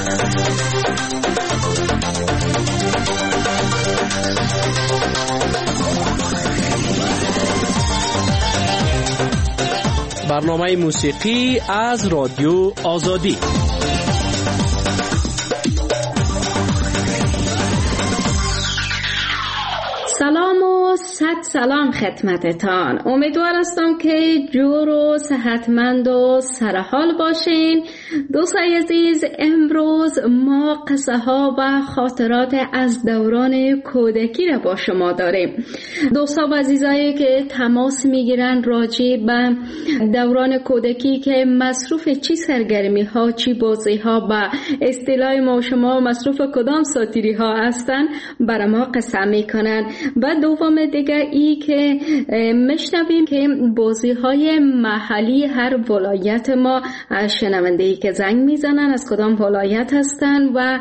برنامه موسیقی از رادیو آزادی. سلام و صد سلام خدمتتان. امیدوار هستم که جور و صحتمند و سرحال باشین. دوستای عزیز، امروز ما قصه ها و خاطرات از دوران کودکی را با شما داریم. دوستا و عزیزایی که تماس میگیرن راجع به دوران کودکی که مصروف چی سرگرمی ها، چی بازی ها، با اصطلاح ما و شما مصروف کدام ساتیری ها هستن، برای ما قصه میکنن. و دوم دیگه ای که میشنویم که بازی های محلی هر ولایت ما، شنونده‌ای که زنگ میزنن از کدام ولایت هستن و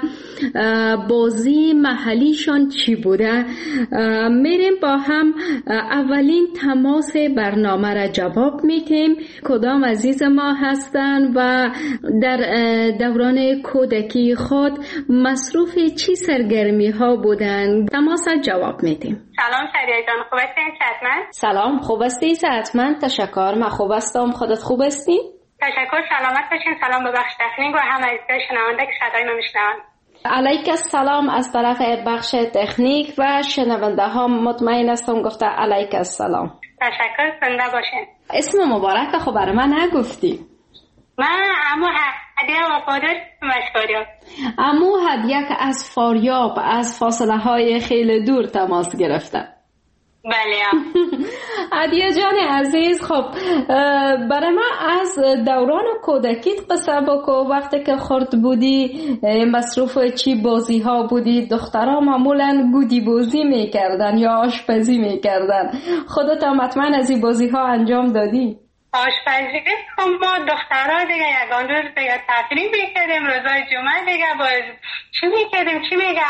بازی محلیشان چی بوده، میریم با هم اولین تماس برنامه را جواب میتیم کدام عزیز ما هستن و در دوران کودکی خود مصروف چی سرگرمی ها بودن. تماس را جواب میتیم. سلام شریعه جان، خوب هستین؟ صحتمند؟ سلام، خوب هستی؟ صحتمند، تشکر. من خوب هستم، خودت خوب هستی؟ تشکر، سلامت باشین. سلام به بخش تکنیک و هم عزیزای شنونده که صدای ما میشنوند. علیک السلام از طرف بخش تکنیک و شنونده ها مطمئن هستم گفته علیک السلام. تشکر، زنده باشین. اسم مبارک خب برای من نگفتی. من عمو هدیه وفادار مشکاریاب. عمو هدیه که از فاریاب از فاصله های خیلی دور تماس گرفته. بله. هدیه جان عزیز، خب برای من از دوران کودکیت قصه بکو. وقتی که خرد بودی مصروف چی بازی ها بودی؟ دخترها معمولا گودی بازی میکردن یا آشپزی میکردن. خودت هم حتما از این بازی ها انجام دادی؟ آشپزی خب ما دخترها دیگه یگان روز دیگه تفریح میکردیم، روزای جمعه دیگه باز چی میکردیم،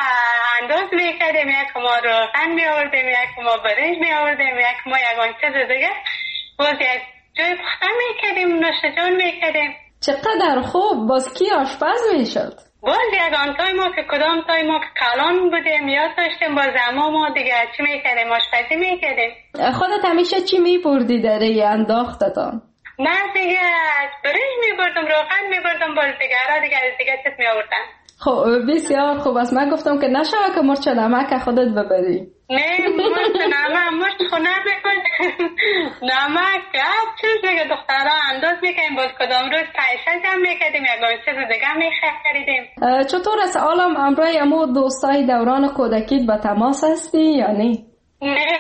انداز میکردیم، یک ما روغن میآوردیم، یک ما برنج میآوردیم، یک ما یگان چیز دیگه باز یک جای پختن میکردیم، نوشجان میکردیم. چقدر خوب. باز کی آشپز میشد؟ باز یگان تای ما که کدام تای ما که کلان بودیم یا داشتیم باز اما ما دیگه چی میکردیم؟ آشپزی میکردیم. خودت همیشه چی میبردی در این انداختتان؟ من دیگه برنج میبردم، روغن میبردم، باز دیگه چیز میآوردن. خب بسیار خوب است. من گفتم که نشوه که مرچ نمک خودت ببری. نه مرچ خونه میکنم نمک چیز دیگه دخترها انداز میکنیم، باز کدام روز پیشه جمع میکردیم یگان چیز دیگه میخریدیم. چطور است حالم امروز امو دوستای دوران کودکیت با تماس هستی یا نه؟ نه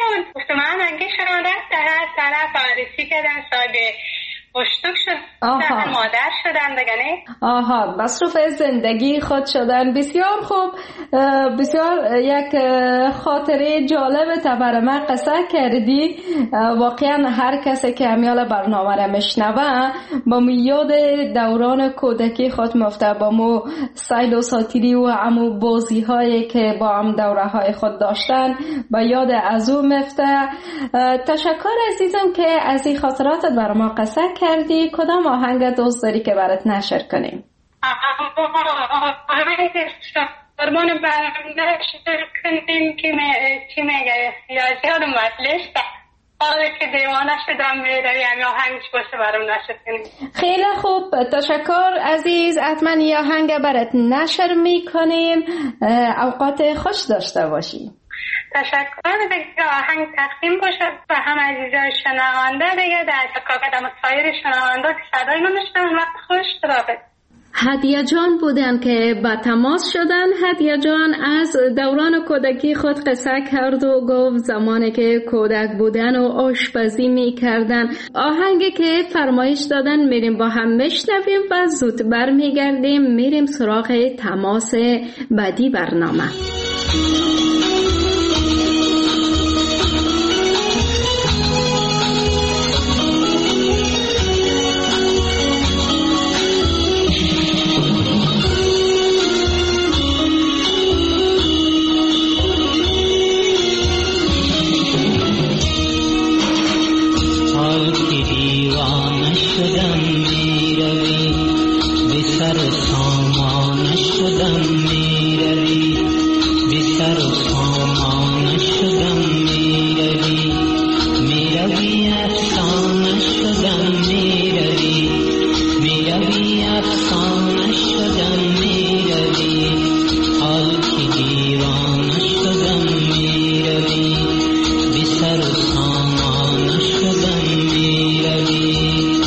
من انگه شنانده طرف عرصی کردن صاحب بشتوک شدن، مادر شدن دیگه نه؟ آها، مصروف زندگی خود شدن. بسیار خوب. بسیار یک خاطره جالب تبر من قصه کردی. واقعا هر کسی که همیال برنامه را میشنوه با یاد دوران کودکی خود مفته، با مو سیل و ساتیری و همو بازی هایی که با هم دوره های خود داشتن با یاد از او مفته. تشکر عزیزم که از این خاطراتت برای ما قصه کردی. کدام آهنگ دوست داری که برات نشر کنیم؟ فرمان نشر کنیم که چی میگه یا زیاد مطلش حالا که دیوانه شدم میروی همی آهنگش باشه برام نشر کنیم. خیلی خوب، تشکر عزیز. حتما یه آهنگ برات نشر میکنیم. اوقات خوش داشته باشی. تشکر. دیگه آهنگ تقدیم باشه و هم عزیزای شنونده دیگه در تکاکدم سایر شنونده که صدای ما نشنون وقت خوش رابط. هدیه جان بودن که با تماس شدن. هدیه جان از دوران کودکی خود قصه کرد و گفت زمانی که کودک بودن و آشپزی می کردن. آهنگی که فرمایش دادن میریم با هم میشنویم و زود برمیگردیم میریم سراغ تماس بعدی برنامه. دیوانه شدم میروی به سر سامان شدم میروی، بی سر و سامان شدم میروی، میروی افسانه شدم میروی، میروی افسانه شدم میروی، حال که دیوانه شدم میروی، بی سر و سامان شدم میروی.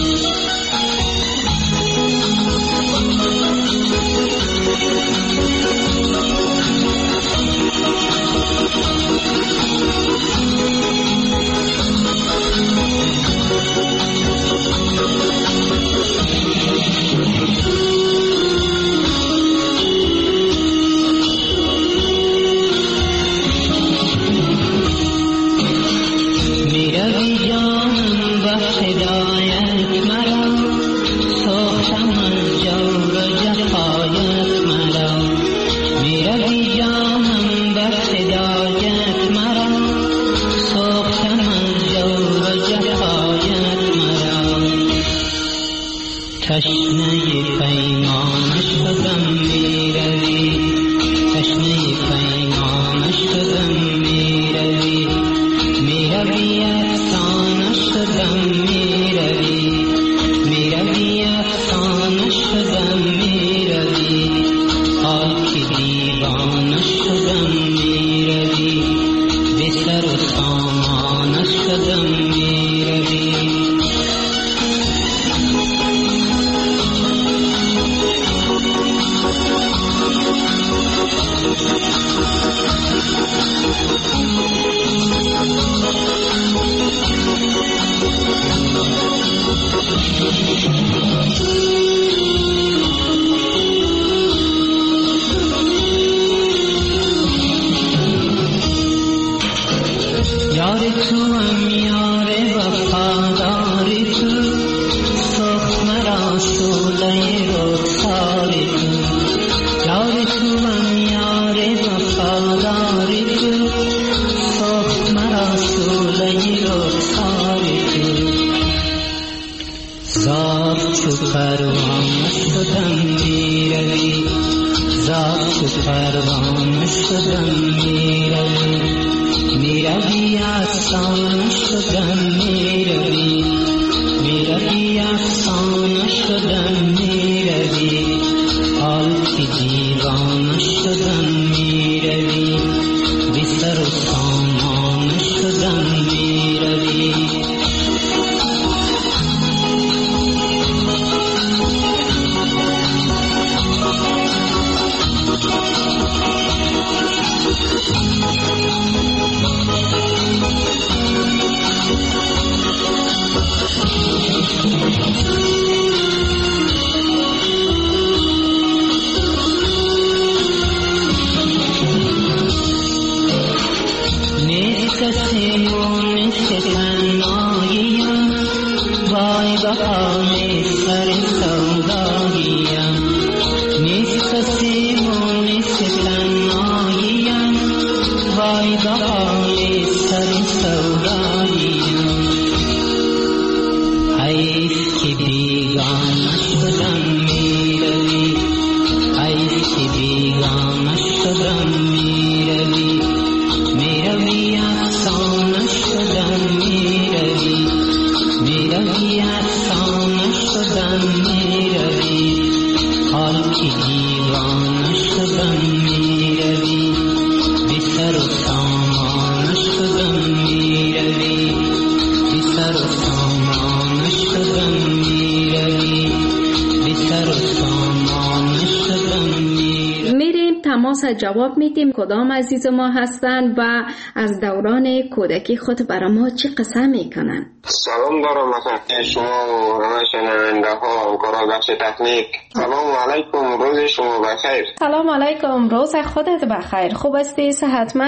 تشنه پیمان شدم میروی، تشنه پیمان شدم میروی، میروی افسانه شدم میروی، میروی افسانه شدم میروی، حال که دیوانه شدم میروی، بی سر و سامان شدم میروی. یار تو هم یار وفاداری تو، سخت مرا سوله رخساری تو، یار تو هم یار وفاداری تو، سخت مرا سوله رخساری تو، زاب چو پروانه شدم میروی، زاب چو پروانه شدم میروی، میروی افسانه شدم میروی، میروی افسانه شدم میروی، حال که دیوانه شدم میروی، بی سر و سامان شدم میروی. کسیمون ستناییم، وای بهانه سر سوداییم، نیست کسیمون ستناییم، وای بهانه سر سوداییم، حیف که بیگانه شدم میروی، حیف که بیگانه شدم میروی، میروی افسانه شدم میروی، میروی افسانه شدم میروی، حال که دیوانه شدم میروی، بی سر و سامان شدم میروی، بی سر و سامان شدم میروی، بی سر و سامان شدم میروی. میریم تماس جواب میدیم کدام عزیز ما هستن و از دوران کودکی خود برای ما چی قصه میکنن. سلام دارم مثلا شما و همه شنونده ها و کارا بخش تکنیک. سلام علیکم، روز شما بخیر. سلام علیکم، روز خودت بخیر. خوب هستی؟ صحتمند؟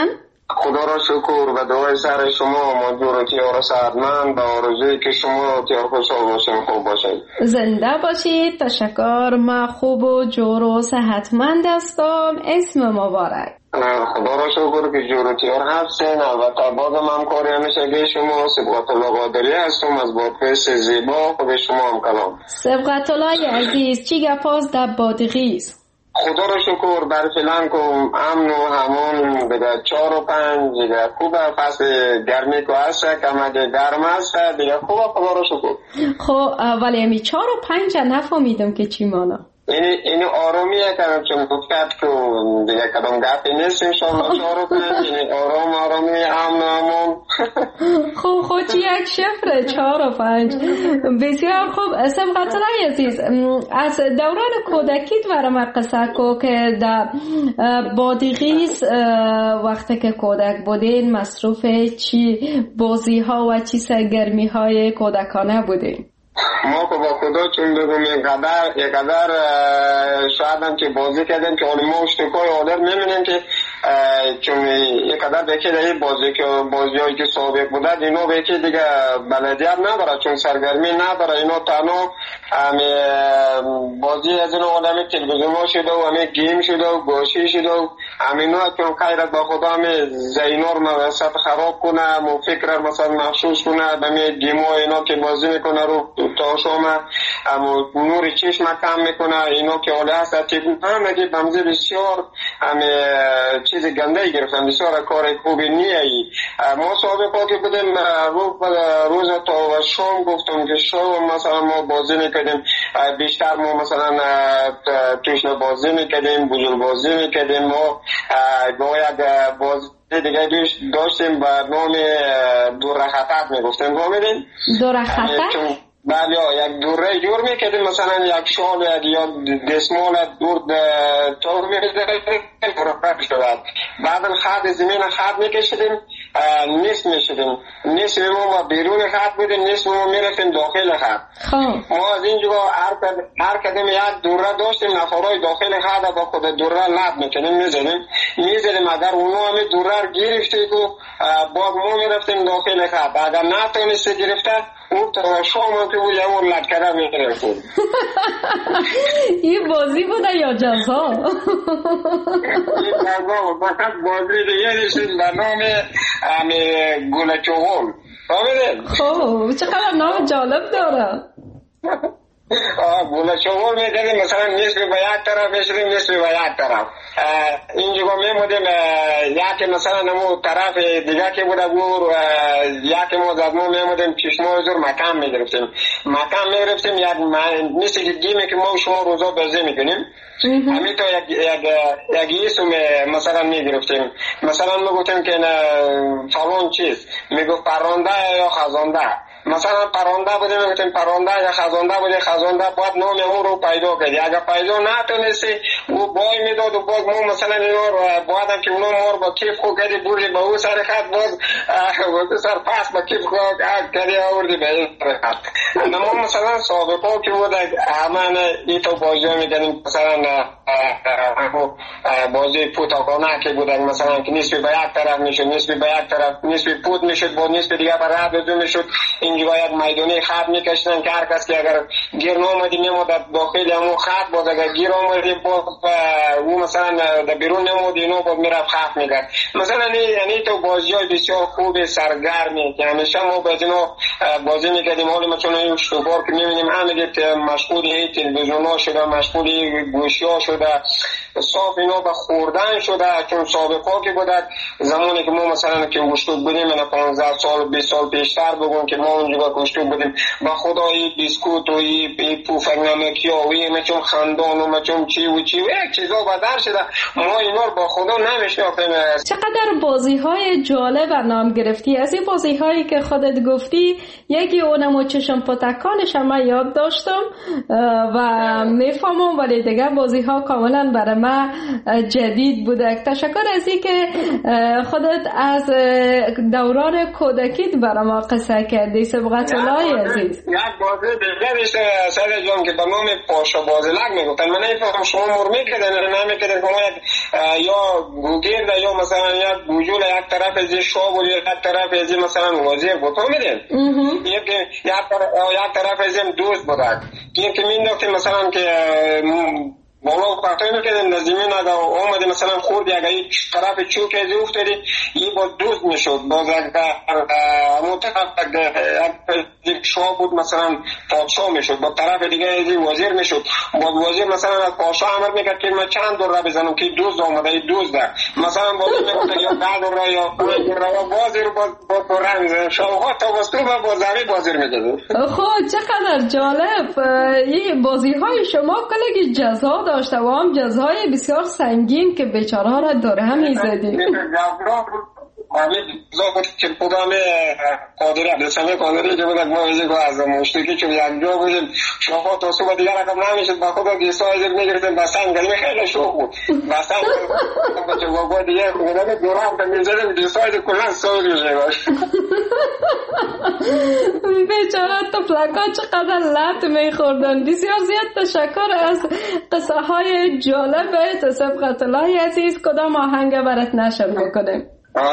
خدا را شکر و دعای سر شما ماجور تیار صحتمند و آرزوی که شما تیار خوشحال باشین، خوب باشین. زنده باشید. تشکر. من خوب و جور و صحتمند هستم. اسم مبارک. خدا را شکر که جور و تیار هستین. البته بازم همکاری همیشه که شما سبقت الله قادری هستم از بادغیس زیبا. خود شما هم کلام. سبقت الله عزیز، چی گپاست در بادغیس؟ خدا رو شکر بر فعلا که امن و همون دیگه 4 و 5 دیگه خوبه. فصل گرمی که هست کمک گرم هست دیگه خوبه. خدا رو شکر. خب ولی امی 4 و 5 نفهمیدم که چی مانا. این آرامیه که چون گفتد که دیگه کدام گپی نیست انشاءالله 4 و 5 این آرامی امن و همون. خب چی یک شفره 4 و 5. بسیار خوب. سبقت الله عزیز، از دوران کودکیت برام قصه کو که در بادغیس وقتی که کودک بودین مصروف چی بازی ها و چی سرگرمی های کودکانه بودین؟ ما که با خدا چون بگم یکقدر شاید هم که بازی کردیم که ما اشتکای آدر میمینیم که چون یکقدر بکی در این بازی هایی که سابق بوده اینا بکی دیگه بلدیت نداره چون سرگرمی نداره. اینا تنها بازی از این آدمی تلویزیون ها شده و همه گیم شده و گوشی شده و همینا چون خیرت با خدا همه زینار موسط خراب کنه و فکر مثلا مخصوص کنه همه گیم ها اینا که بازی میکنه رو تا شما نور چشم کم میکنه. اینا که حالا هست همه بمزه بسیار چیز گنده گرفتن، بسیار کار خوبی نیایی. ما سابقا که بودیم روز تا و شام گفتم که شام مثلا ما بازی میکردیم بیشتر ما مثلا توشن بازی میکردیم بزرگ بازی میکردیم. ما با یک بازی دیگه داشتیم به نام دوره خطر میگفتیم. دوره خطر؟ بله یک دوره جور میکردیم مثلا یک شال یا دسمال دور طور میکردیم بعدا خط زمین خط میکشیدیم نیست میشدیم نیست ما بیرون خط بودیم نیست ما میرفتیم داخل خط. ما از اینجا هر کدیم یک دوره داشتیم نفرای داخل خط با خود دوره لب میکنیم میزدیم اگر اونو همه دوره گرفته که باز ما میرفتیم داخل خط اگر نتونسته گرفته اون تا شام که بود یه مور لکره میگرفتیم. این بازی بوده یا جزا؟ این جزا بود بازی دیگه نیستیم به نام گل چغل. خب چقدر نام جالب داره. گل چغل میدادیم مثلا نصف به یک طرف میشدیم نصف به یک طرف. اینجا میمودیم یک مثلا نمو طرف دیگه که بوده گور یک ما زدمو میمودیم چشمای زور مکم میگرفتیم یک نیستی که گیمه که ما شما روزا بازی میکنیم همین تا یک اسم مثلا میگرفتیم. مثلا میگفتیم که فلان چیز میگفت پرنده یا خزانده. مثلا پرنده بوده میگفتیم پرنده یا خزانده باید نام اون رو پیدا کردی. اگر پیدا نتونستی او بای میداد و باز ما مثلا اینا رو باید هم که اونا مار با کیف خود کردی بردی با او سر خط باز سر پس با کیف خود کردی آوردی به این سر خط. ما مثلا سابقا که بود همه ایتا بازی میدنیم مثلا بازی پوتاکانه که بودن مثلا که نسبی به یک طرف میشد نسبی پوت میشد با نسبی دیگه بر رد دو میشد. اینجا باید میدانی خط میکشتن که هر کس که اگر گیر نامدی میمود داخل همون خط باز اگر گیر آمدی باز او مثلا در بیرون نمود اینو باز میرفت خط میکرد. مثلا یعنی تو بازی های بسیار خوب سرگرمی که همیشه ما باید اینو بازی میکردیم. حالی ما چون این شبار که میبینیم همه مشغول تلویزیون ها شده مشغول گوشی ها شده صاف اینا به خوردن شده. چون سابقا که بودد زمانی که ما مثلا که گوشتوب بودیم 15 سال 20 سال پیشتر بگم که ما اونجا گوشتوب بودیم با خدایی بیسکوت و این پوفک نمکی و این چون خندان و چون چی و چی و یک چیزا بدر شده ما اینا رو با خدا نمیشناختیم. چقدر بازی های جالب نام گرفتی. از این بازی هایی که خودت گفتی یکی اونمو چشم پتکانش هم یاد داشتم و میفهمم ولی دیگه بازی ها کاملا برای برنامه جدید بوده. تشکر از این که خودت از دوران کودکیت برای ما قصه کردی. سبقت الله عزیز. یک بازی دیگه داشته سعید جان که به نام پاشا بازلک میگفتن. من نمیفهمم شما مرمی کردن نمیکردن که یا گوگرد یا مثلا یک گوجول یک طرف از شاه بود یک طرف از مثلا وزیر بود میدین یک طرف از دوست بود این که مینداختیم مثلا که بالا پرتای میکردیم در زمین اگر اومده مثلا خورد اگر یک طرف چوک ازی افتادی این با دوست میشد باز همون طرف یک شاه بود مثلا پادشاه میشد با طرف دیگه ازی وزیر میشد با وزیر مثلا از پادشاه امر میکرد که من چند دور را بزنم که دوست آمده این دوست ده مثلا بازی میگفت یا 10 دور را یا 5 دور را بازی رو با رنگ شاوها تا وستو با بازاری بازی میکرد. خب چقدر جالب این بازی های شما کلگی جزا داشته و هم جزای بسیار سنگین که بیچاره ها را داره هم میزدیم. که خودم قادری عبدالسمی قادری که بود ما ویزی که از مشتکی چون یک جا بودیم شاخا تا صبح دیگر رقم نمیشد با خدا دیسا ازیر میگرفتیم بستن گرمی خیلی شوق بود بستن بچه بابا دیگه خودم دورم که میزدیم دیسا ازیر کنن سوید میشه باش بیچاره طفلکا چقدر لط میخوردن. بسیار زیاد تشکر از قصه های جالب. سبقت الله عزیز کدام آهنگ برات نشر بکنیم؟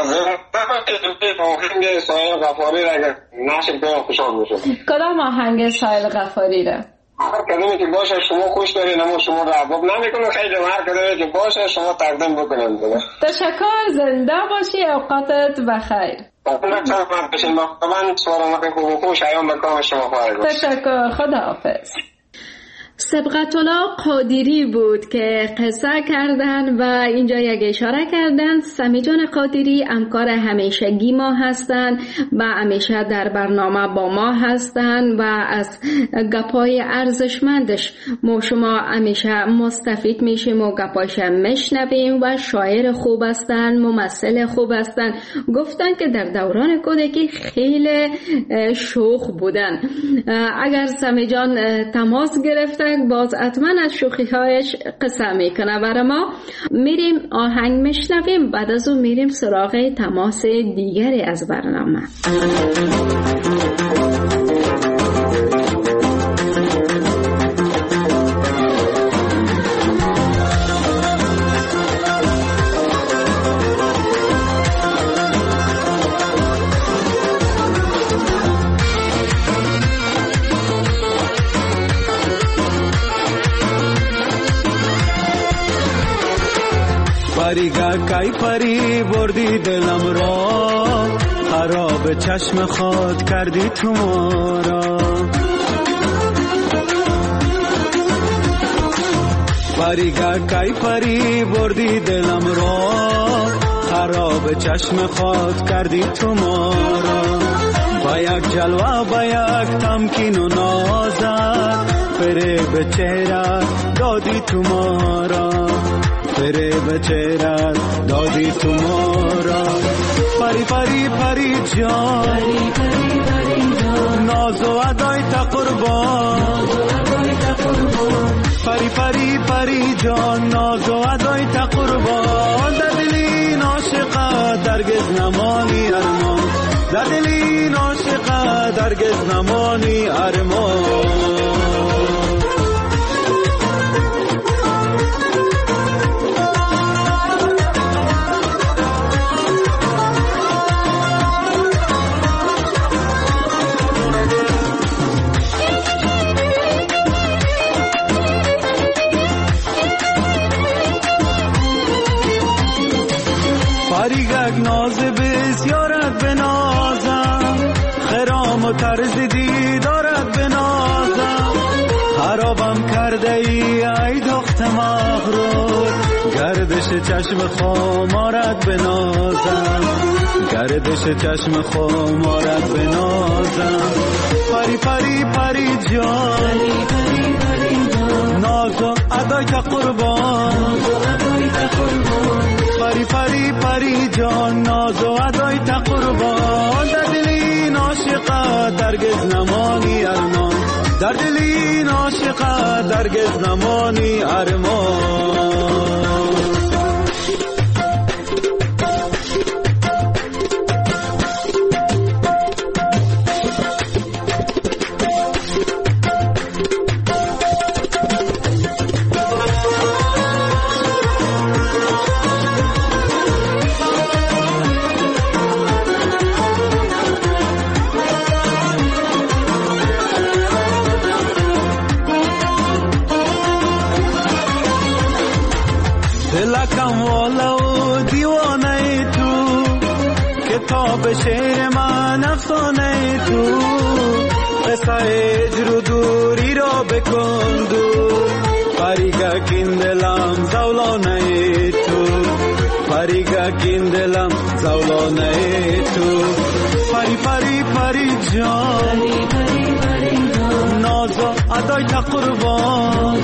آهنگ سایل غفاری را اگر نشر کنم خوشحال میشم. کدام آهنگ سایل غفاری را؟ هر کدومی که باشه شما خوش دارین اما شما را عباب نمیکنم خیلی هر کدومی که باشه شما تقدیم بکنم. تشکر. زنده باشی. اوقاتت بخیر. تشکر. خدا حافظ. سبقت الله قادری بود که قصه کردن و اینجا یک اشاره کردن. سمی جان قادری همکار همیشگی ما هستند و همیشه در برنامه با ما هستند و از گپای ارزشمندش ما شما همیشه مستفید میشیم و گپاش میشنویم و شاعر خوب هستند، ممثل خوب هستند. گفتن که در دوران کودکی خیلی شوخ بودن. اگر سمی جان تماس گرفته باز حتما از شوخی هایش قصه میکنه برای ما. میریم آهنگ میشنویم بعد از اون میریم سراغ تماس دیگری از برنامه. کای پری بردی دلم را خراب چشم خود کردی تو ما را کای پری بردی دلم را خراب چشم خود کردی تو ما را با یک جلوه با یک تمکین و نازت فریب چهره دادی تو ما را فریب چهره دادی تو ما را پری پری پری جان ناز و ادای تا قربان پری پری پری جان ناز و ادای تا قربان در دلی عاشقه درگز نمانی ارمان در دلی عاشقه درگز نمانی ارمان ناز بسیارت بنازم خرام و طرز دیدارت بنازم خرابم کرده ای دخت مغرور گردش چشم خمارت بنازم گردش چشم خمارت بنازم پری پری پری جان ناز و ادای تا قربان پری پری پری جان ناز و ادای تا قربان در دلی عاشقه درگز نمانی ارمان در دلی عاشقه درگز نمانی ارمان دلکم والا و دیوانه تو، کتاب شعر من افسانه تو، قصه هجر و دوری را بکن دور، پریگا کین دلم زولانه تو، پریگا کین دلم زولانه تو، پری پری پری جان نازو ادای تا قربان،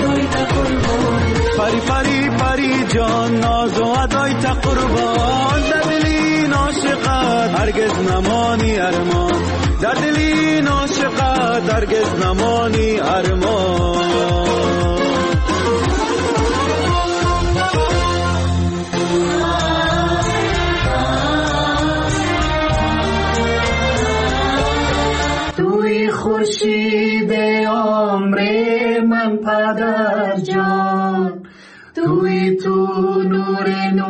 پری پری پری جان نازو ادای تا قربان، در دلی ناشقت هرگز نمانی ارمان، در دلی ناشقت هرگز نمانی ارمان. توی خورشید عمر من پدر جان، توی تو نور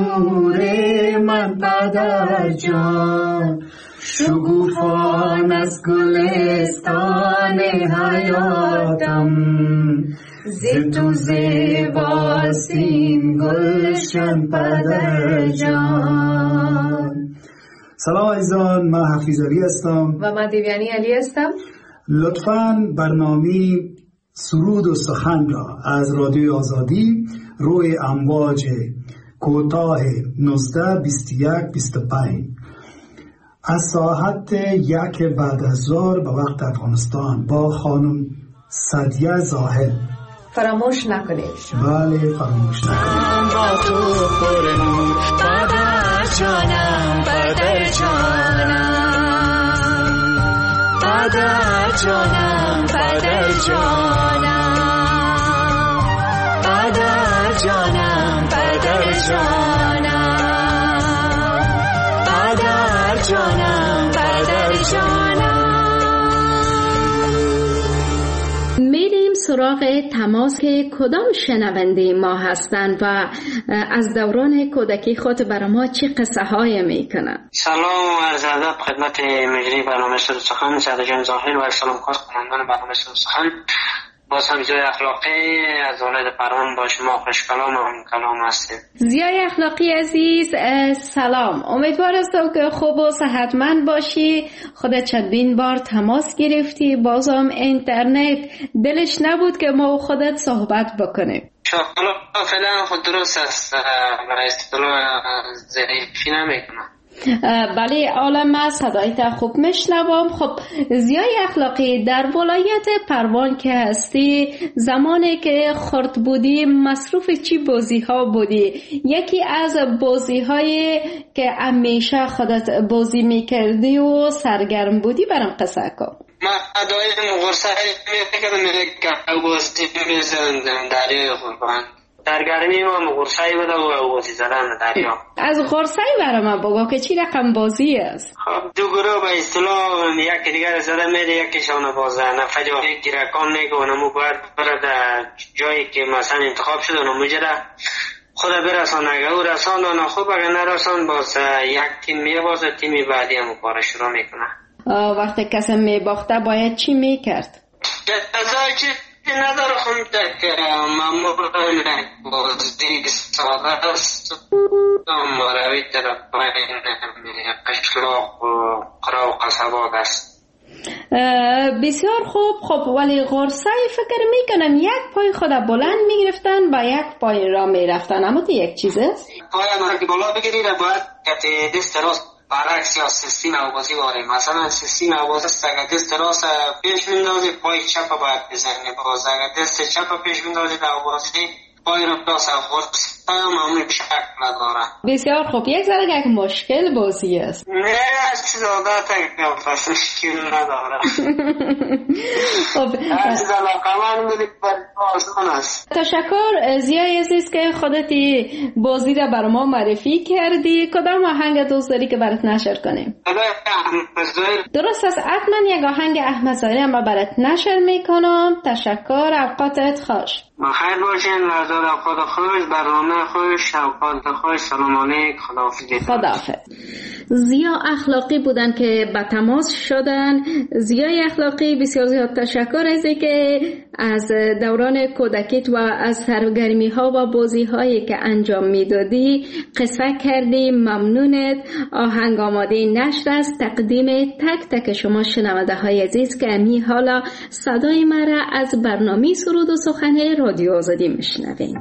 من پدر جان، شگوفان از گلستان حیاتم، ز تو زیباستین گلشن پدر جان. سلام عزیزان، من حفیظ علی هستم و من دیویانی علی هستم. لطفاً برنامه سرود و سخن را از رادیو آزادی روی امواج کوتاه 19 21 25 از ساعت 1 بعد از ظهر به وقت افغانستان با خانم سعدیه زاهد فراموش نکنید. بله فراموش نکنید. با تو پرنور پدر جانم، پدر جانم، پدر جانم، پدر جانم، پدر جانم، پدر جانم، پدر جانم، پدر جانم. میریم سراغ تماس که کدام شنونده ما هستند و از دوران کودکی خود برای ما چه قصه های میکنن. سلام و عرض ادب خدمت مجری برنامه سرود سخن سعد جان ظاهر و سلام خاص کنندگان برنامه سرود سخن. باز هم زیای اخلاقی از ولایت پروان با شما خوش کلام و هم کلام هستیم. زیای اخلاقی عزیز سلام، امیدوار هستم که خوب و صحتمند باشی. خودت چندین بار تماس گرفتی، بازم اینترنت دلش نبود که ما و خودت صحبت بکنیم. شاءالله فعلا خود درست است و اصطلاح ضعیفی نمیکنم. بله عالم صدایت خوب میشنوم. خب زیای اخلاقی، در ولایت پروان که هستی زمانی که خرد بودی مصروف چی بازی ها بودی؟ یکی از بازی های که همیشه خودت بازی میکردی و سرگرم بودی برام قصه کن. من دایم غرصه میکردم که بازی میزندم دریای قربان. در گرمی ما غرصه‌ای بوده و بازی زدن دریا. از غرصه‌ای برای من بگو که چی رقم بازی است؟ خب دو گروه به اصطلاح یکی دیگر زده میده، یکیشون بازه نفجاری گیرکان نیگه و نمو باید برد جایی که مثلا انتخاب شده نمو جده خود برسان. اگه او رسان دانه خوب، اگه نرسان باز یک تیم میبازه، تیمی بعدی هم کار شروع میکنه. وقتی کسی میباخته باید چی میکرد؟ جزایی چی نداره خونده که ممنون بازدیگ ساده است مروی طرف باین قشلاق و قرا و قصبات است. بسیار خوب. خب ولی غرصه فکر میکنم یک پای خود بلند میگرفتن با یک پای را میرفتن، اما تو یک چیز است پای ما که بالا بگیرید باید که دست راست برعکس یا سیستم آوازی واره. مثلا سیستم آواز است اگر دست راست پیش میندازی پای چپ باید بزنی، باز اگر دست چپ پیش میندازی در آوازی پای رو راست غرصه معمولی شکل نداره. بسیار خوب. یک ذره یک مشکل بازی است. نه چیز عادت که پس مشکل نداره. خب چیز علاقه من بودی برای آسان است. تشکر زیای عزیز که خودتی بازی را بر ما معرفی کردی. کدام آهنگ دوست داری که برات نشر کنیم؟ درست است، حتما یک آهنگ احمد ظاهری هم برات نشر میکنم. تشکر، اوقاتت خوش. بخیر باشین، لحظات اوقات خوش، برنامه خوش، اوقات خوش. سلام علیک، خداحافظ. زیا اخلاقی بودن که به تماس شدن. زیای اخلاقی بسیار زیاد تشکر از اینکه از دوران کودکیت و از سرگرمی ها و بازی هایی که انجام میدادی قصه کردی. ممنونت. آهنگ آماده نشر است تقدیم تک تک شما شنونده های عزیز که امی حالا صدای مرا از برنامه سرود و سخن رادیو آزادی میشنوین.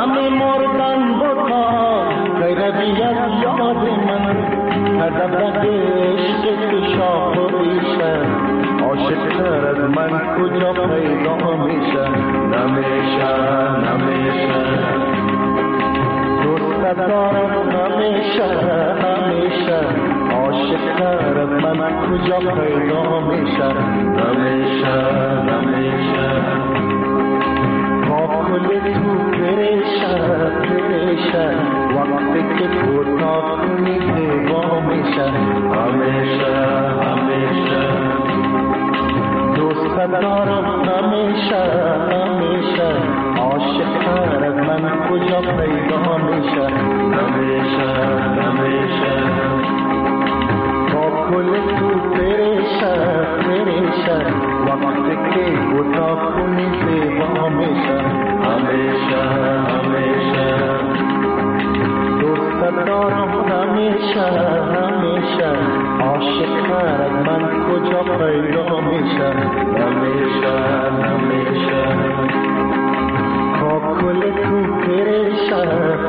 غم مردن بکن غیربیت یاد من کردم عشق که شاخ و ریشه عاشق تر از من کجا پیدا میشه نمیشه دوست دارم همیشه عاشق تر از من کجا پیدا میشه نمیشه کل تو پریشه وقتی که کوتاه کنی زیبا میشه همیشه دوست دارم همیشه عاشق تر از من کجا پیدا میشه همیشه با کل تو پریشه وقتی که کوتاه کنی زیبا میشه همیشه دوست دارم همیشه عاشق تر از من کجا پیدا میشه همیشه با کل تو پریشه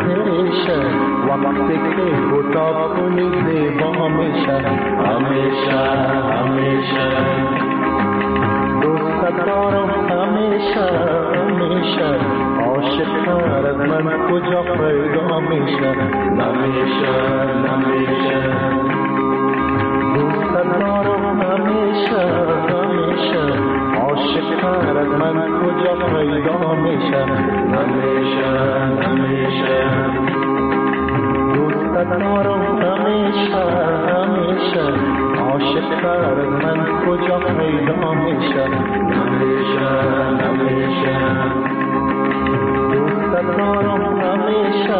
وقتی که کوتاه کنی زیبا میشه همیشه دوست دارم همیشه عاشق تر از من کجا پیدا میشه نمیشه دوست دارم همیشه عاشق تر از من کجا پیدا میشه نمیشه دوست دارم همیشه عاشق تر از من کجا پیدا میشه نمیشه دوست دارم همیشه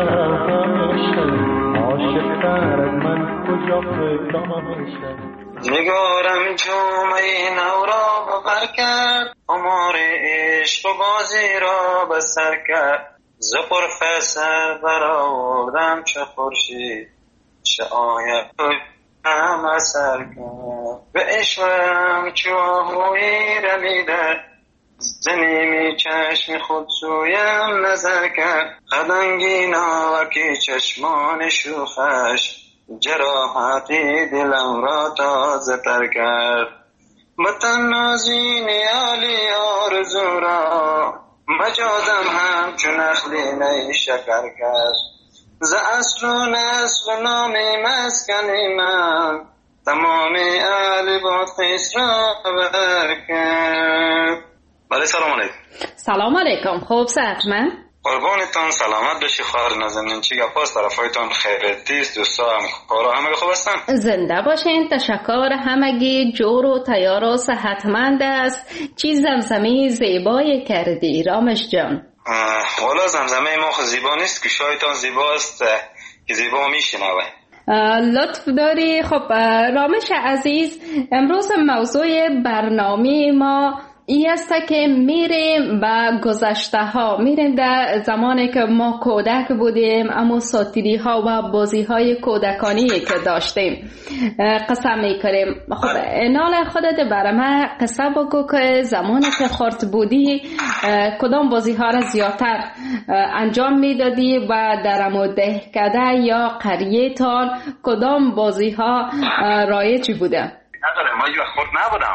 عاشق تر از من کجا پیدا میشه نگارم جمعه نو را ببر کرد امار عشق و بازی را بسر کرد ز قرف سر برآوردم چه خورشید چه آید هم اثر کرد به عشقم چو آهویی رمیده ز نیمی چشم خود سویم نظر کرد خدنگینا وکی چشمان شوخش جراحتی دلم را تازه تر کرد بطنازی نیالی آرزو را مجادم هم چون نخلی نی شکر کرد ز اصل و نسل و نامی مسکنی من تمام اهل بادخیس را بر کرد. بله سلام علیکم. سلام علیکم. خوب صحتمند؟ قربانتان سلامت باشی خواهر نازنین. چی گپ است؟ طرفایتان خیریتیست؟ دوستا همکارا همه خوب هستن؟ زنده باشین. تشکر. همگی جور و تیار و صحتمند است. چی زمزمه زیبایی کردی رامش جان؟ والا زمزمه ما خود زیبا نیست که شایتان زیباست که زیبا میشنوه. لطف داری. خب رامش عزیز، امروز موضوع برنامه ما این است که میریم به گذشته ها، میریم در زمانی که ما کودک بودیم، اما ساتیری ها و بازی های کودکانی که داشتیم قصه میکنیم. خب انال خودت برای من قصه بگو که زمانی که خرد بودی کدام بازی ها را زیادتر انجام میدادی و در دهکده یا قریه تان کدام بازی ها رایج بوده؟ نداره، ما یه خرد نبودم.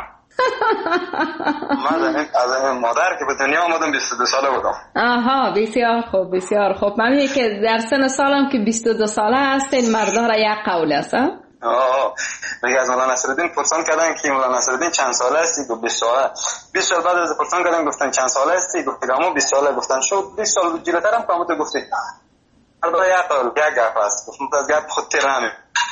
من از مادر که به دنیا آمدم 22 ساله بودم. آها، بسیار خوب بسیار خوب. من میگم که در سن سالم که 22 ساله هستین مردا را یک قول است. میگه از مولانا نصرالدین پرسان کردن که مولانا نصرالدین چند ساله هستی؟ گفت 20 ساله. 20 سال بعد از پرسان کردن گفتن چند ساله هستی؟ گفت اما 20 ساله. گفتن شد 20 سال جلوترم کامت گفتی. مردا یک قول یک گپ است. گفتم از گپ خود تیرم.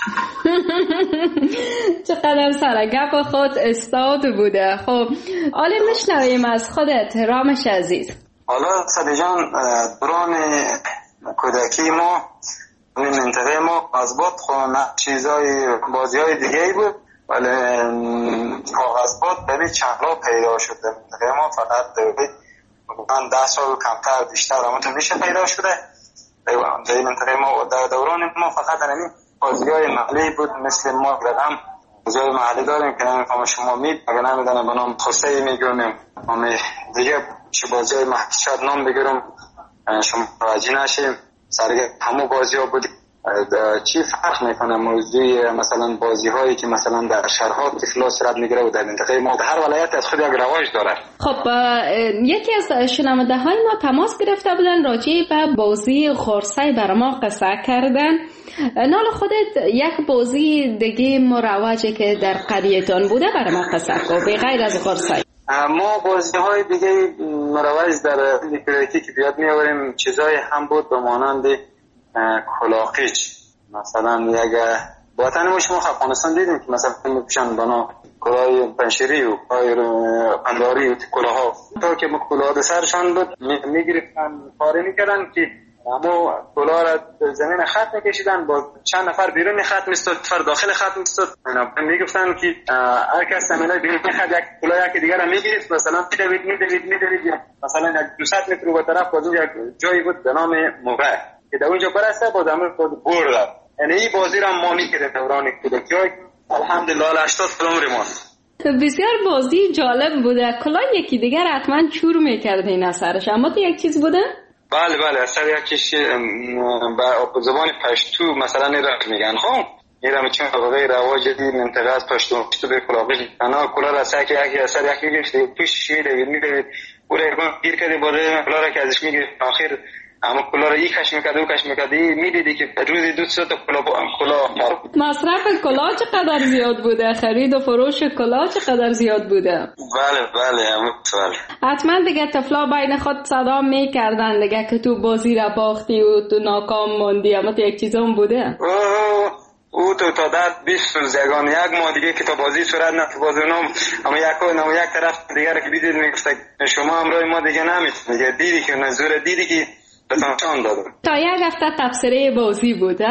چقدر سرگپ خود استاد بوده. خب حالا میشنویم از خودت رامش عزیز. حالا صدی جان، دوران کودکی ما این منطقه ما قصبات خونه چیزای بازی های دیگه بود، ولی قصبات ببین چند را پیدا شده. منطقه ما فقط من 10 سال کمتر بیشتر همونطور میشه پیدا شده. در منطقه ما در دوران ما فقط همین بازی های محلی بود. مثل ما گردم بازی های محلی داریم که نمیفهم شما اگه نمیدنم به نام خسته میگونیم دیگه چه بازی های محلی شاید نام بگیرم شما متوجه نشیم سرگرم همه بازی ها بودیم. چی فرق میکنه موضوع مثلا بازی هایی که مثلا در شهرها طفلا صورت میگیره و در منطقه ما هر ولایت از خود یک رواج داره؟ خب یکی از شنونده های ما تماس گرفته بودن راجع به بازی خورسه برای ما قصه کردن. نال خودت یک بازی دیگه مروجه که در قریه‌تان بوده برای ما قصه کن به غیر از خورسه. ما بازی های دیگه مروج در کودکی که بیاد میآوریم چیزای هم بود به مانند کلاقیچ، مثلا یک وطن ما شما افغانستان دیدیم که مثلا میپوشن بنا کلاه پنشری و قنداری و کلاها تا که کلاه سرشان بود میگرفتن پاره میکردن که اما کلاه را زمین خط میکشیدن با چند نفر بیرون خط میستاد نفر داخل خط میستاد میگفتن که هر کس زمینای بیرون خط یک کلاه یکی دیگر را میگرفت مثلا میدوید مثلا 200 متر به طرف باز یک جایی بود به نام موقع که در اونجا برسته با دمر خود برد. یعنی این بازی را ما میکرد دوران کودکی الحمدلله 80 سال عمر ما. بسیار بازی جالب بوده. کلا یکی دیگر حتما چور میکرد این اثرش. اما تو یک چیز بوده؟ بله اثر یکیش به زبان پشتو مثلا نیرخ میگن. خب میرم چون واقعی رواج دی منطقه از پشتو به کلاقی انا کلا را سعی که یکی اثر یکی میگرفت توش میدوید او را گیر کرده باده کلا را که ازش میگرفت آخر اما کلا را یک کش میکرد و کش میکرد میدیدی که روزی 200 تا کلا مصرف کلا چقدر زیاد بوده؟ خرید و فروش کلا چقدر زیاد بوده؟ بله حتما دیگه طفلا بین خود صدا میکردن دیگه که تو بازی را باختی و تو ناکام موندی. اما تو یک چیزام بوده؟ او تو تا در 20 روز یگان یک ماه دیگه که تا بازی صورت نه بازی نام اما یک طرف دیگر که بیدید میگفت شما همراه ما دیگه نمیتونید دیدی که نزور دیدی که بتانشان دادم. تا یک هفته تبصره بازی بوده؟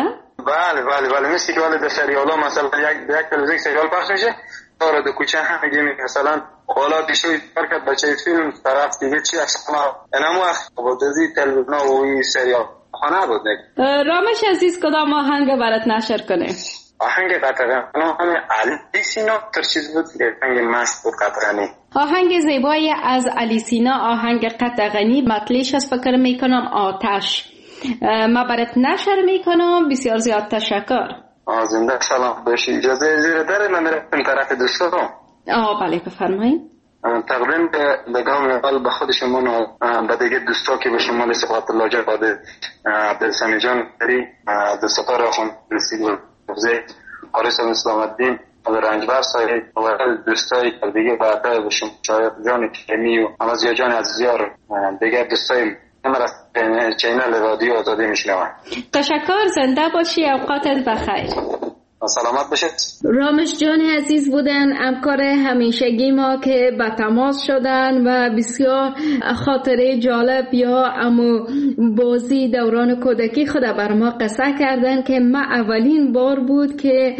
بله مثل که ولی در سریال ها مثلا یک تلویزیون سریال پخش میشه تا در کوچه هم میگه مثلا حالا دیشوی فرکت بچه فیلم طرف دیگه چی اصلا اینمو بازی تلویزیون و این سریال خانه بود نگه. رامش عزیز کدام آهنگ برات نشر کنه؟ آهنگ قطعه همه علی سینا تر چیز بود که آهنگ مست بود قطعه. آهنگ زیبایی از علی سینا آهنگ قطعه مطلعش از فکر میکنم آتش ما برات نشر میکنم. بسیار زیاد تشکر. زنده سلام باشی. اجازه زیر داره من میرم طرف دوستان. بله بفرمایید. تقریبا به گام اول به خود شما به دیگه دوستا که به شما صفات الله جواد عبدالسمی جان داری دوستار آخوند رسید زید حارس اسلام الدین و رنجبر صاحب و دوستای دیگه بعدا به شما شاید جان کمی و امازیا جان عزیزیار دیگه دوستای من از چینل رادیو آزادی میشنوم. تشکر. زنده باشی. اوقاتت بخیر. سلامت باشید. رامش جان عزیز بودن همکار همیشگی ما که با تماس شدن و بسیار خاطره جالب یا امو بازی دوران کودکی خود بر ما قصه کردن که ما اولین بار بود که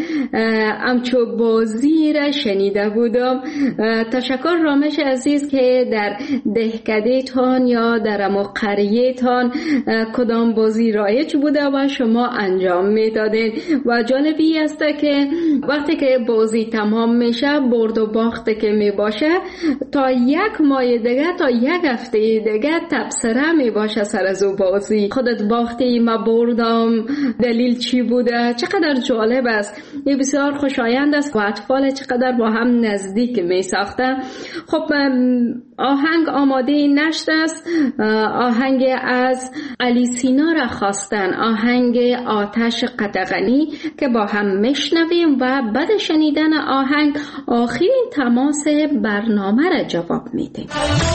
همچو بازی را شنیده بودم. تشکر رامش عزیز که در دهکده تان یا در امو قریه تان کدام بازی رایج بوده و شما انجام میدادین و جالبی است که وقتی که بازی تمام میشه برد و باخت که میباشه تا یک ماه دیگه تا یک هفته دیگه تبصره میباشه سر از او بازی. خودت باختی ما بردم دلیل چی بوده. چقدر جالب است. این بسیار خوشایند است و اطفال چقدر با هم نزدیک میساختن. خب آهنگ آماده نشده است. آهنگ از علی سینا را خواستن. آهنگ آتش قطغنی که با هم میشنویم و بعد شنیدن آهنگ آخرین تماس برنامه را جواب میدیم.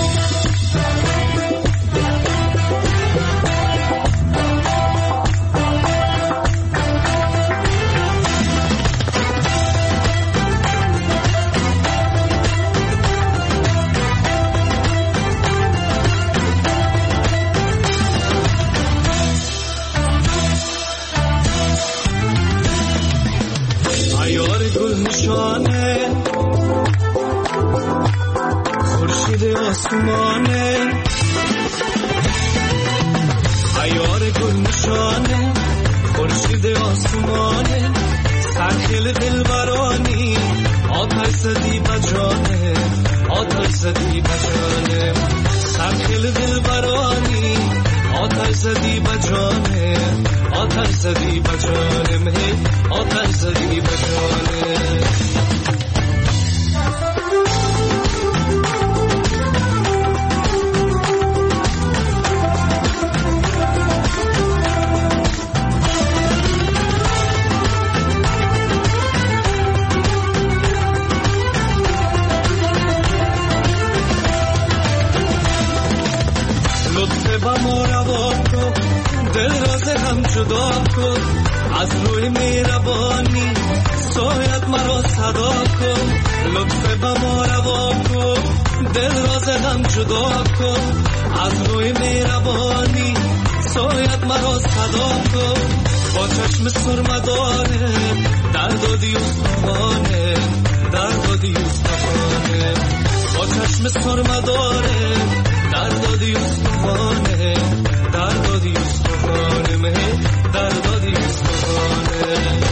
آسمانه عیار گل نشانه خورشید آسمانه سرخیل دلبرانی آتش زدی بجانه آتش زدی بجانه سرخیل دلبرانی آتش زدی بجانم آتش زدی بجانم آتش زدی بجانم جدا کن از روی مهربانی سایت مرا صدا کن لطف به ما روا کن دل راز هم جدا کن از روی مهربانی سایت مرا صدا کن با چشم سرمداره دردادی استخوانه دردادی استخوانه با چشم سرمداره دردادی استخوانه دردادی استخوانه دردادی استخوانه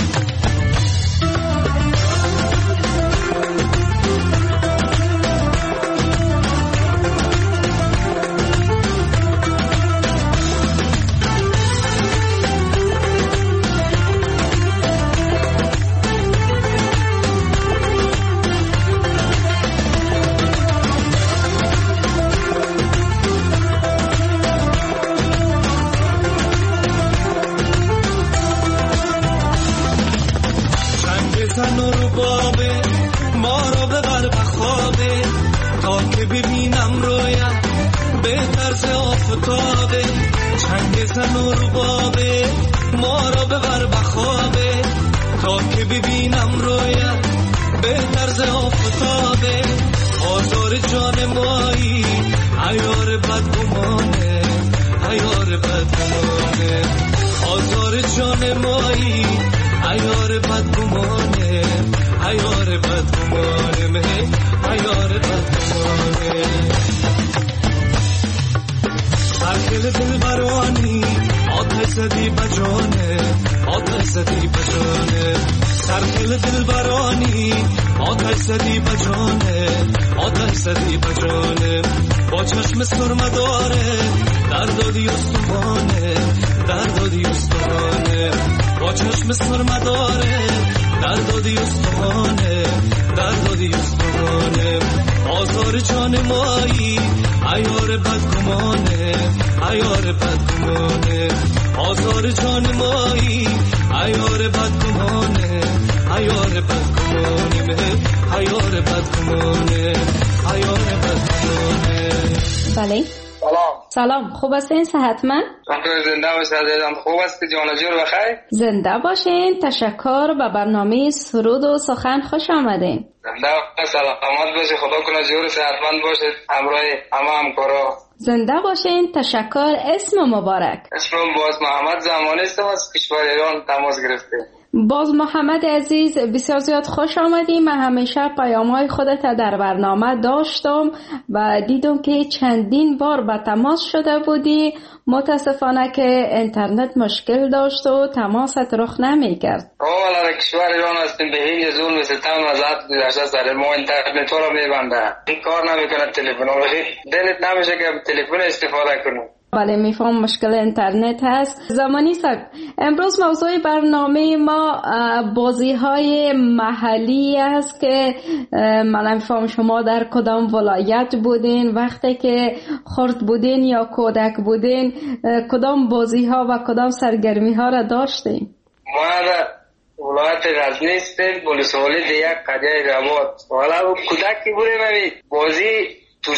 سلام خوب هستین صحتمند؟ زنده باشید خوب است جان جور بخیر زنده باشین تشکر به برنامه سرود و سخن خوش آمدین زنده سلامت باشید خدا کنه جور صحتمند باشید همراه همه همکارا زنده باشین تشکر اسم مبارک اسمم باز محمد زمانی است از کشور ایران تماس گرفته باز محمد عزیز بسیار زیاد خوش آمدیم من همیشه پیام‌های خودت در برنامه داشتم و دیدم که چندین بار به تماس شده بودی متاسفانه که اینترنت مشکل داشت و تماست رخ نمی‌کرد والا کشور ایران هستیم به هیچ ظلم و ستم و ضبط گذشته سر ما اینترنت رو میبنده این کار نمیکنه تلفن رو دلت نمیشه که تلفن استفاده کنیم بله میفهم مشکل اینترنت هست زمانی صاحب امروز موضوع برنامه ما بازی های محلی است که من میفهم شما در کدام ولایت بودین وقتی که خرد بودین یا کودک بودین کدام بازی ها و کدام سرگرمی ها را داشتین ما در ولایت غزنی هستیم بولسوالی دیگه قریه رباط والا کودکی بودیم بازی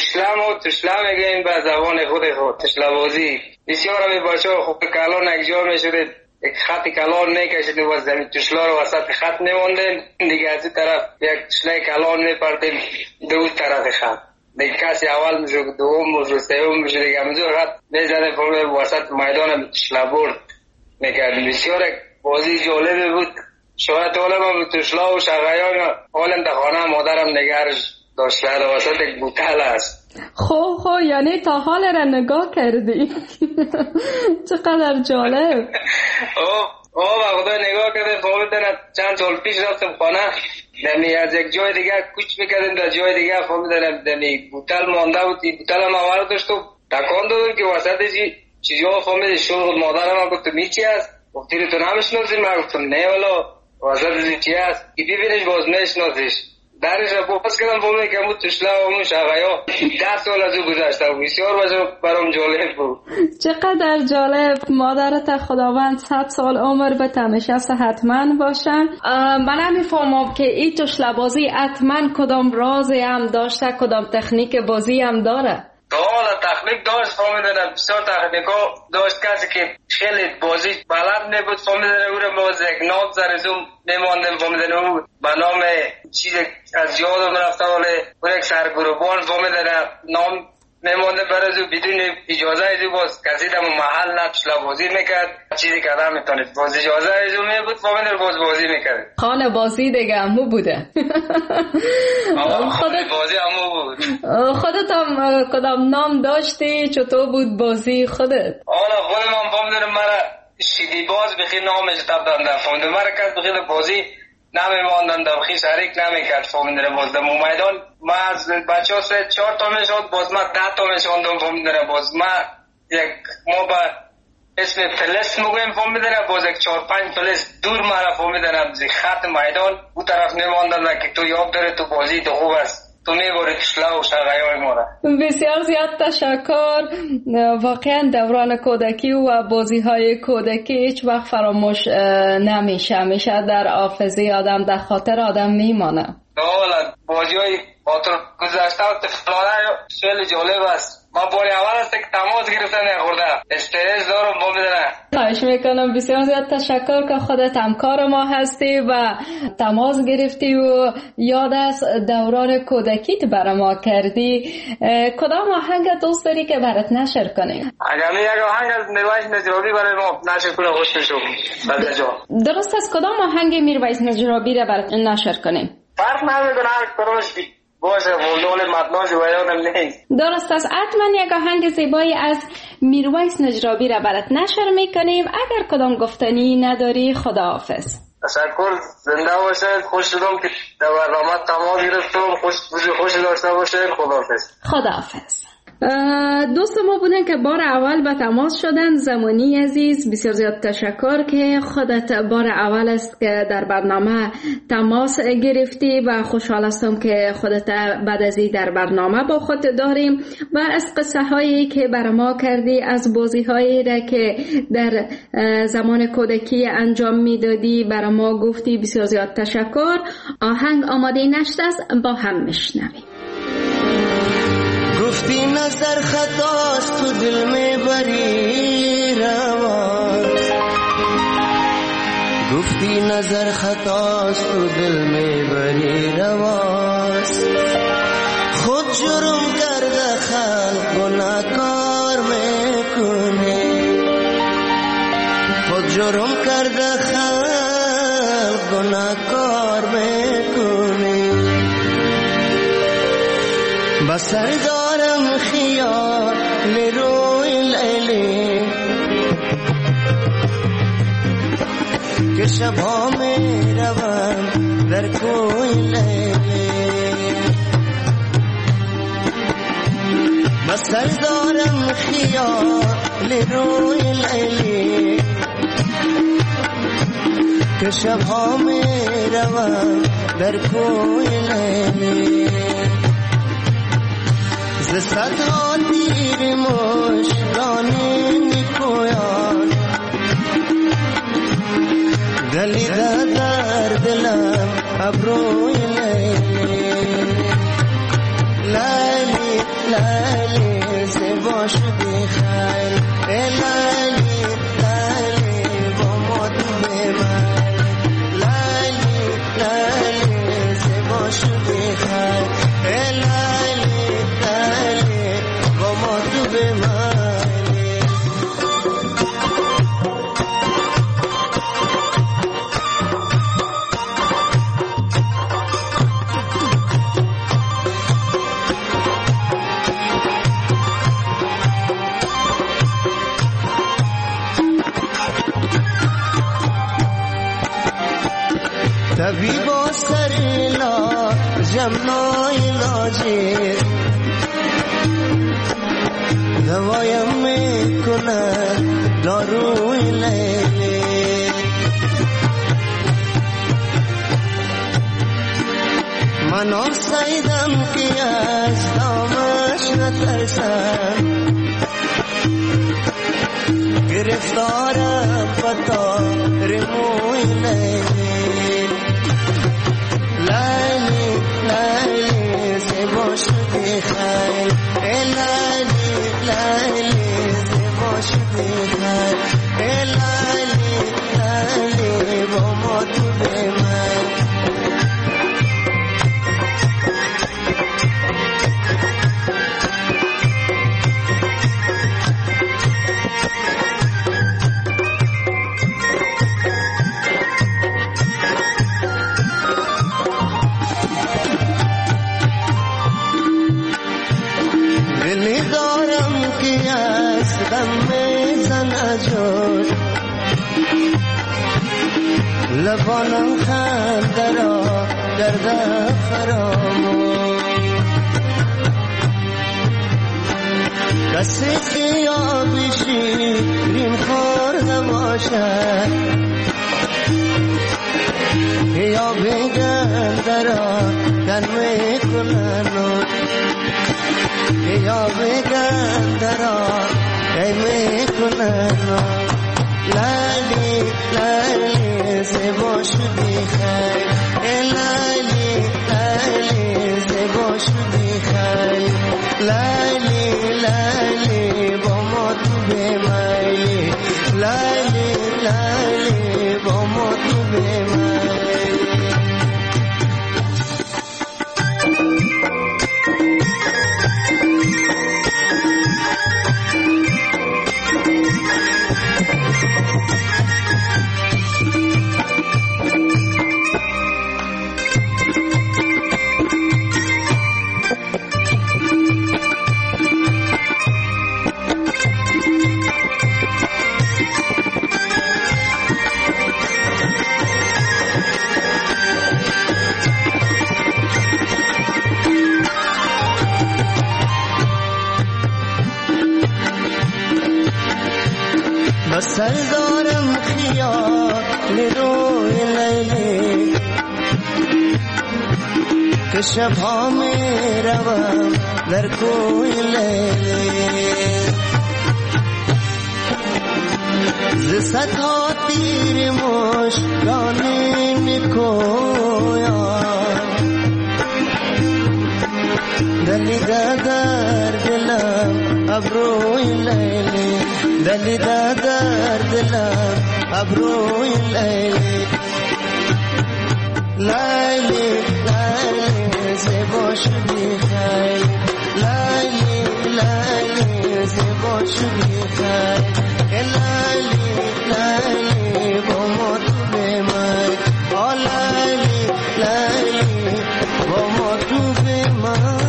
تشلا میگیم به زبان خود تشلا بازی بسیار همی بچه خوب کلان اگجا میشده یک خط کلان میکشیدیم و زمین تشلا رو وسط خط میموندیم دیگه از این طرف یک تشلای کلان میپردیم دو طرف خط دیگه کسی اول میشه دوم میشه سوم میشه دیگه همینجور خط میزنیم فرم وسط میدان تشلا برد میکردیم بسیار بازی جالبی بود شاید طالب هم تشلا و شغایان حالم در خانه مادرم نگرش داشته در وسط یک بوتل است خب یعنی تا حال را نگاه کردی چقدر جالب خدا نگاه کرده فهمیدن چند سال پیش رفتم خانه دمی از یک جای دیگه کوچ میکردیم در جای دیگه فهمیدن دمی بوتل مانده بود بوتل هم آورد داشت و تکان دادم که وسطش چیزی ها فهمیدی شروع مادرم هم گفتم چی است؟ گفتی رو تو نمیشناسی؟ من گفتم نه والا واسه چی است؟ که ببینش باز میشناسیش. درش را باز کردم فهمیدم که همون توشلا و همون شغایا 10 سال از او گذشته و بسیار برام جالب بود. چقدر جالب. مادرت خداوند 100 سال عمر به همیشه صحتمند باشن. من نمیفهمم که این توشلا بازی حتما کدام رازی هم داشته، کدام تکنیک بازی هم داره. حالا تکنیک داشت فهمیدن، بسیار تکنیکا داشت. کسی که خیلی بازی بلد نبود فهمیدن او را باز یک نام سر زوم میماندن فهمیدن او به نام چیز از یادم رفته ولی یک سرگروبان فهمیدن نام میمانده برای زو بدون اجازه ازو باز کسی در محل نتشلا بازی میکرد چیزی که آدم میتونید باز اجازه ازو میبود فهمیدن باز بازی میکرد. خانه بازی دیگه همو بوده. خانه بازی همو بود. خودت هم کدام نام داشتی؟ چطور بود بازی خودت؟ حالا خودم هم فهمیدن مرا شیدی باز بخی نامش تبدن فهمیدن مرا کس بخی بازی نمیماندن در خیلی شریک نمیکرد فهمیدن باز در میدان ما از بچه ها 4 تا میشوند باز ما 10 تا میشوندم فهمیدن باز ما با اسم فلس مگویم فهمیدن باز 4-5 فلس دور مرا فهمیدن از خط میدان او طرف نمیماندن که تو یاد داره تو بازی تو خوب است تو میباری تشلا و شغایای ما را. بسیار زیاد تشکر. واقعا دوران کودکی و بازی های کودکی هیچ وقت فراموش نمیشه، میشه در حافظه آدم، در خاطر آدم میمانه. حالا بازی های خاطر گذشته و تفلانه خیلی جالب است. ما باری اول است که تماس گرفتن نخورده استرس دارم با میدنه. خواهش میکنم. بسیار زیاد تشکر که خودت همکار ما هستی و تماس گرفتی و یاد از دوران کودکیت برای ما کردی. کدام آهنگ دوست داری که برات نشر کنیم؟ اگر یک آهنگ از میرویس نجرابی برای ما نشر کنه خوش میشم. درست است. کدام آهنگ میرویس نجرابی را برات نشر کنیم؟ فرق نمیکنه کدامش باشه موضوع متناش و یادم نیست. درست است. حتما یک آهنگ زیبایی از میرویس نجرابی را برات نشر میکنیم. اگر کدام گفتنی نداری خداحافظ. تشکر. زنده باشید. خوش شدم که در برنامه تماس گرفتم. خوش داشته باشید. خداحافظ. خداحافظ. دوست ما بودن که بار اول به تماس شدن. زمانی عزیز بسیار زیاد تشکر که خودت بار اول است که در برنامه تماس گرفتی و خوشحال هستم که خودت بعد از این در برنامه با خود داریم و از قصه هایی که بر ما کردی، از بازی هایی را که در زمان کودکی انجام میدادی بر ما گفتی. بسیار زیاد تشکر. آهنگ آماده نشده است، با هم میشنویم. گفتی نظر خطاست تو دل میں بری رواست، گفتی نظر خطاست تو دل میں بری رواست. خود جرم کرده خلق گناهکار میکنه، خود جرم کرده خلق گناهکار میکنه. بسر دارم خیال روی لیلی که شبها می روم در کوی لیلی. بسر دارم خیال روی لیلی که شبها می روم در کوی لیلی. ز صدها تیر مژگانی میپویان، دلیده در دلم ابروی لیلی. لیلی لیلی زیبا شدی خیل، لیلی لیلی با ما تو بمن. لیلی لیلی زیبا شدی خیل، لیلی با ما تو بمانی. طبیبا سر علاج جمع علاجی، دوایم میکنه داروی لیلی. من آسایدم که از دامش نترسم، گرفتارم بطار موی لیلی. لیلی لیلی زیبا شدی خیل، لیلی لیلی زیبا شدی خیل، لیلی لیلی با ما تو بمن. دلی دارم که از غم میزن جور، لبانم خنده را درد فراموش. کسی که یا شیرین خورده باشد، یا بگنده را کن میکنن، یا بگنده را کن میکنن. لیلی لیلی زیبا شدی خیل، لیلی لیلی زیبا شدی خیل، لیلی لیلی با ما تو بمیلی، لیلی لیلی با ما تو بمیلی. سر دارم خیال روی لیلی، که شبها می روم در کوی لیلی. ز صدها تیر مشکانی میکویم، دلیده در دلم ابروی لیلی، دلیده در دلم ابروی لیلی. لیلی لیلی زیبا شدی خیل، لیلی لیلی زیبا شدی خیل، لیلی لیلی با ما تو بمن. لیلی لیلی با ما تو بمن.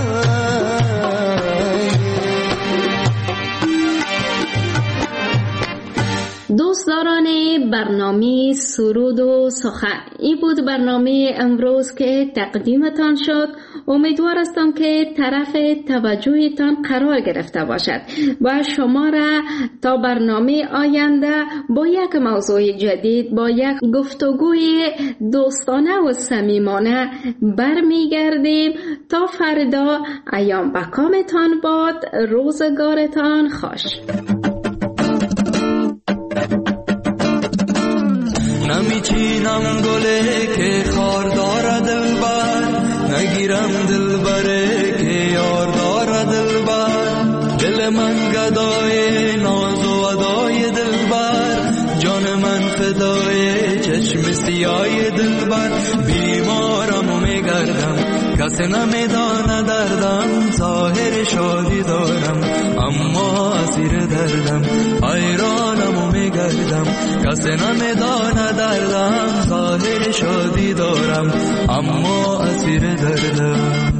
دوستداران برنامه سرود و سخن، این بود برنامه امروز که تقدیمتان شد. امیدوار هستم که طرف توجهتان قرار گرفته باشد و شما را تا برنامه آینده با یک موضوع جدید، با یک گفتگوی دوستانه و صمیمانه برمیگردیم. تا فردا ایام بکامتان باد، روزگارتان خوش. نمیچینم گله که خار دارد دلبر، نگیرم دلبره که یار دارد دلبر. دل من گدای ناز و ادای دلبر، جان من فدای چشم سیای دلبر. بیمارم و میگردم کسی نمیدانه دردم، ظاهر شادی دارم اما اسیر دردم. حیرانم و میگردم کسی نمیدانه دردم، ظاهر شادی دارم اما اسیر دردم.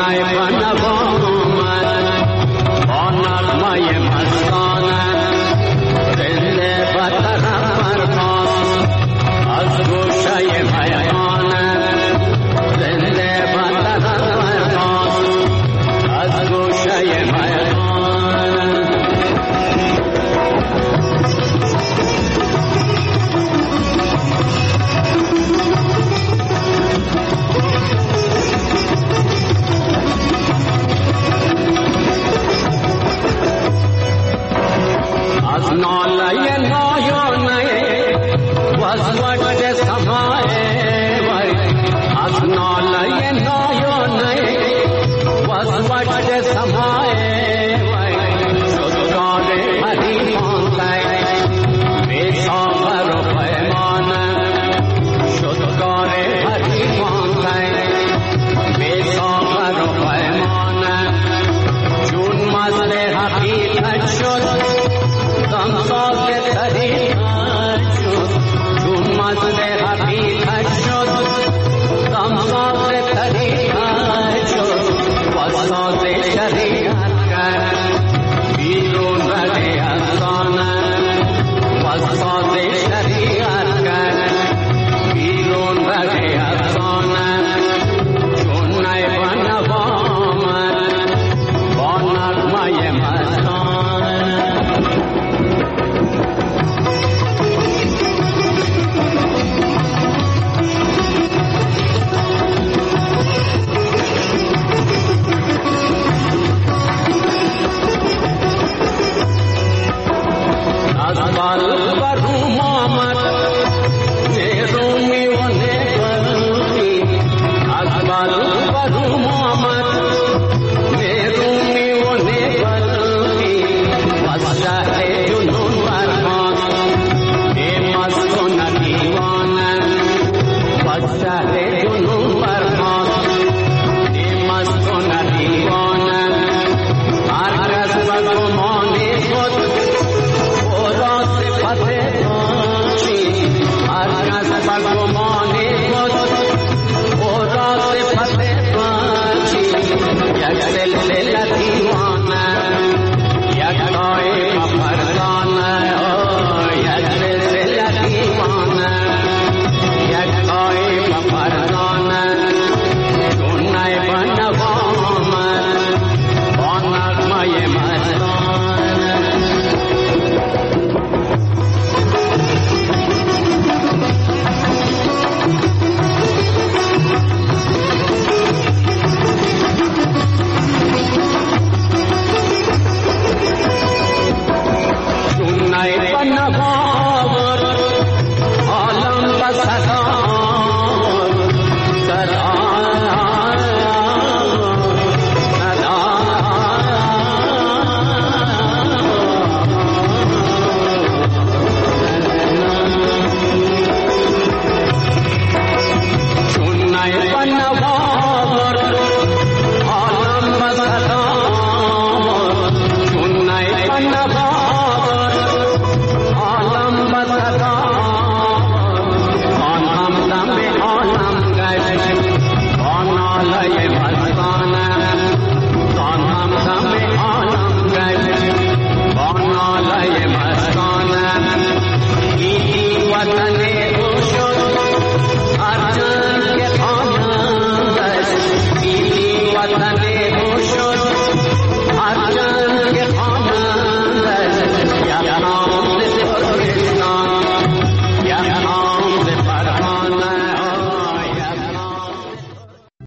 Mastana